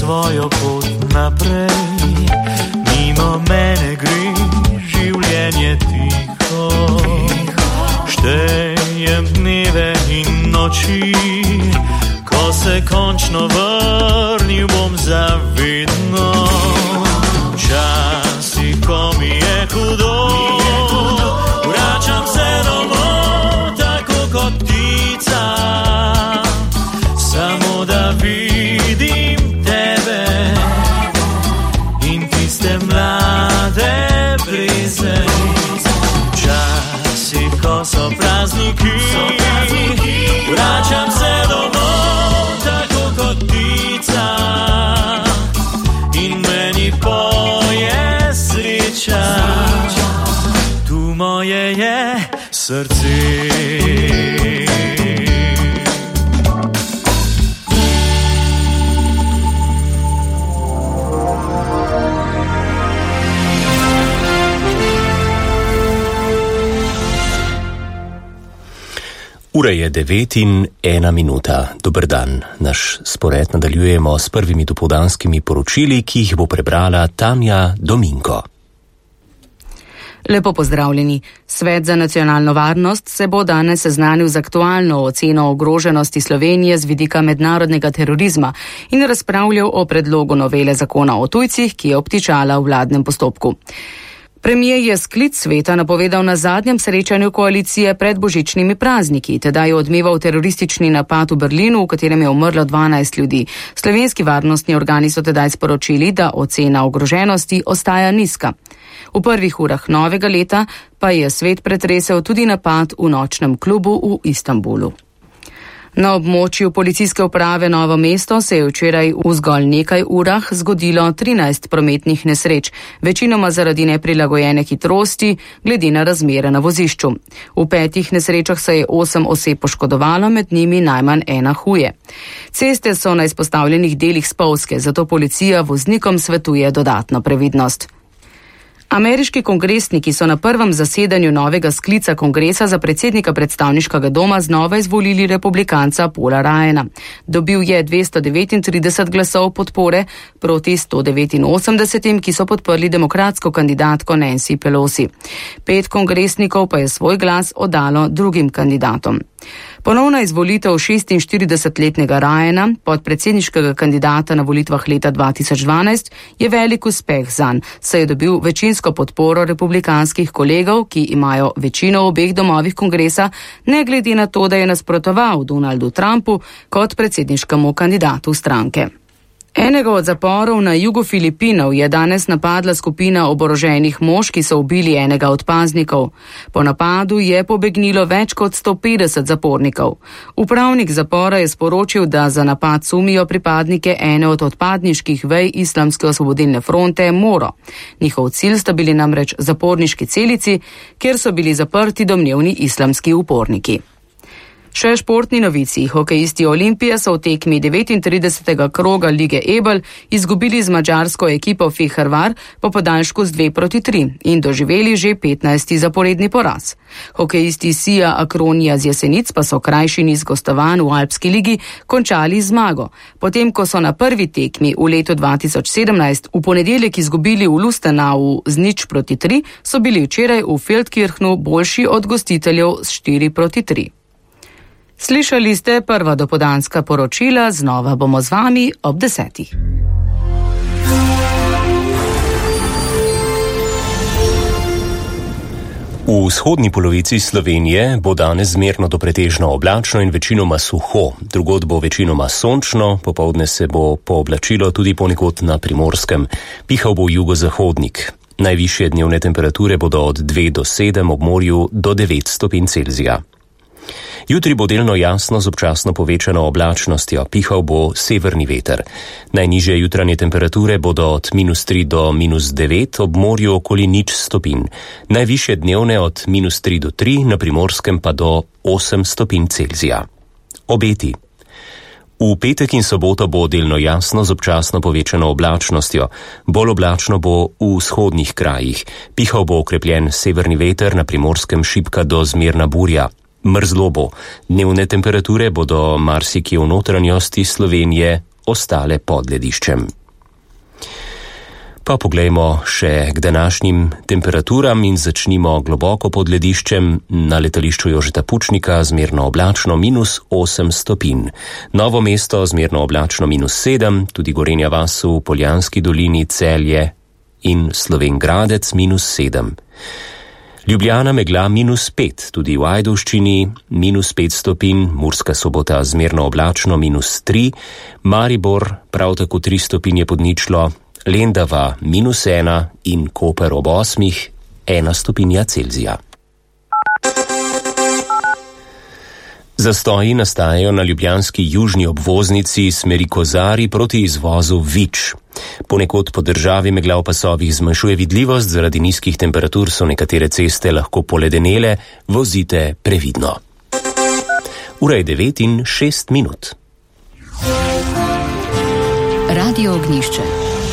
svojo pot naprej. Mimo mene gre življenje tiho, štejem dneve in noči, ko se končno vrnil bom zavedno. Včasih, ko mi je hudo, vračam se domov tako kot ptica, samo da vidim tebe in tiste mlade breze. Včasih, ko so prazniki, vračam se domov tako kot ptica in meni poje sreča, tu moje je srce. Ura je 9:01. Dober dan. Naš spored nadaljujemo s prvimi dopoldanskimi poročili, ki jih bo prebrala Tanja Dominko. Lepo pozdravljeni. Svet za nacionalno varnost se bo danes seznanil z aktualno oceno ogroženosti Slovenije z vidika mednarodnega terorizma in razpravljal o predlogu novele zakona o tujcih, ki je obtičala v vladnem postopku. Premijer je sklic sveta napovedal na zadnjem srečanju koalicije pred božičnimi prazniki. Tedaj je odmeval teroristični napad v Berlinu, v katerem je umrlo 12 ljudi. Slovenski varnostni organi so tedaj sporočili, da ocena ogroženosti ostaja nizka. V prvih urah novega leta pa je svet pretresel tudi napad v nočnem klubu v Istanbulu. Na območju policijske uprave Novo mesto se je včeraj v zgolj nekaj urah zgodilo 13 prometnih nesreč, večinoma zaradi neprilagojene hitrosti glede na razmere na vozišču. V 5 nesrečah se je 8 oseb poškodovalo, med njimi najmanj ena huje. Ceste so na izpostavljenih delih spolzke, zato policija voznikom svetuje dodatno previdnost. Ameriški kongresniki so na prvem zasedanju novega sklica kongresa za predsednika predstavniškega doma znova izvolili republikanca Paula Ryana. Dobil je 239 glasov podpore proti 189, ki so podprli demokratsko kandidatko Nancy Pelosi. 5 kongresnikov pa je svoj glas oddalo drugim kandidatom. Ponovna izvolitev 46-letnega Ryana, podpredsedniškega kandidata na volitvah leta 2012, je velik uspeh zanj, saj je dobil večinsko podporo republikanskih kolegov, ki imajo večino v obeh domovih kongresa, ne glede na to, da je nasprotoval Donaldu Trumpu kot predsedniškemu kandidatu stranke. Enega od zaporov na jugu Filipinov je danes napadla skupina oboroženih mož, ki so ubili enega od paznikov. Po napadu je pobegnilo več kot 150 zapornikov. Upravnik zapora je sporočil, da za napad sumijo pripadnike ene od odpadniških vej Islamske osvobodilne fronte Moro. Njihov cilj sta bili namreč zaporniški celici, kjer so bili zaprti domnevni islamski uporniki. Še športni novici. Hokejisti Olimpije so v tekmi 39. kroga lige Ebel izgubili z madžarsko ekipo Fehervar po podaljšku z 2-3 in doživeli že 15. zaporedni poraz. Hokejisti Sija Akronija z Jesenic pa so krajši niz gostovanj v Alpski ligi končali zmago. Potem, ko so na prvi tekmi v letu 2017 v ponedeljek izgubili v Lustenau z 0-3, so bili včeraj v Feldkirchnu boljši od gostiteljev s 4-3. Slišali ste prva dopoldanska poročila, znova bomo z vami ob 10. V vzhodni polovici Slovenije bo danes zmerno do pretežno oblačno in večinoma suho. Drugod bo večinoma sončno, popoldne se bo pooblačilo tudi ponekod na Primorskem. Pihal bo jugozahodnik. Najvišje dnevne temperature bodo od 2 do 7, ob morju do 9 stopinj Celzija. Jutri bo delno jasno z občasno povečano oblačnostjo, pihal bo severni veter. Najnižje jutranje temperature bodo od -3 do -9, ob morju okoli 0 stopinj. Najvišje dnevne od -3 do 3, na Primorskem pa do 8 stopinj Celzija. Obeti. V petek in soboto bo delno jasno z občasno povečano oblačnostjo. Bolj oblačno bo v vzhodnih krajih. Pihal bo okrepljen severni veter, na Primorskem šibka do zmerna burja. Mrzlo bo. Dnevne temperature bodo marsikje v notranjosti Slovenije ostale pod lediščem. Pa poglejmo še k današnjim temperaturam in začnimo globoko pod lediščem. Na letališču Jožeta Pučnika zmerno oblačno -8 stopinj. Novo Mesto zmerno oblačno -7, tudi Gorenja vas v Poljanski dolini, Celje in Slovenj Gradec -7. Ljubljana megla -5, tudi v Ajdovščini -5 stopinj, Murska Sobota zmerno oblačno -3, Maribor prav tako 3 stopinje pod ničlo, Lendava -1 in Koper ob 8, 1 stopinja Celzija. Zastoji nastajajo na ljubljanski južni obvoznici smeri Kozari proti izvozu Vič. Ponekod po državi megla v pasovih zmanjšuje vidljivost, zaradi nizkih temperatur so nekatere ceste lahko poledenele, vozite previdno. Ura je 9:06. Radio Ognjišče.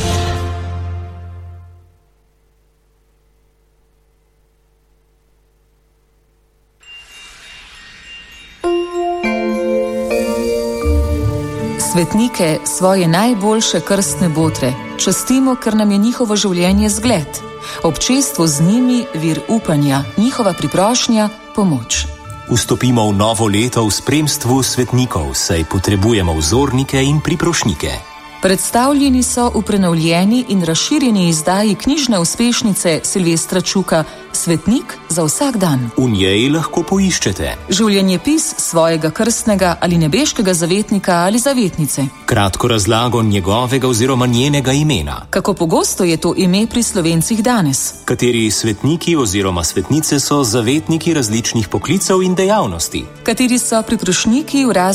Svetnike, svoje najboljše krstne botre, častimo, ker nam je njihovo življenje zgled. Občestvo z njimi vir upanja, njihova priprošnja, pomoč. Vstopimo v novo leto v spremstvu svetnikov, saj potrebujemo vzornike in priprošnike. Predstavljeni so v prenovljeni in razširjeni izdaji knjižne uspešnice Silvestra Čuka Svetnik za vsak dan. V njej lahko poiščete življenjepis svojega krstnega ali nebeškega zavetnika ali zavetnice, kratko razlago njegovega oziroma njenega imena, kako pogosto je to ime pri Slovencih danes, kateri svetniki oziroma svetnice so zavetniki različnih poklicev in dejavnosti, kateri so priprošniki v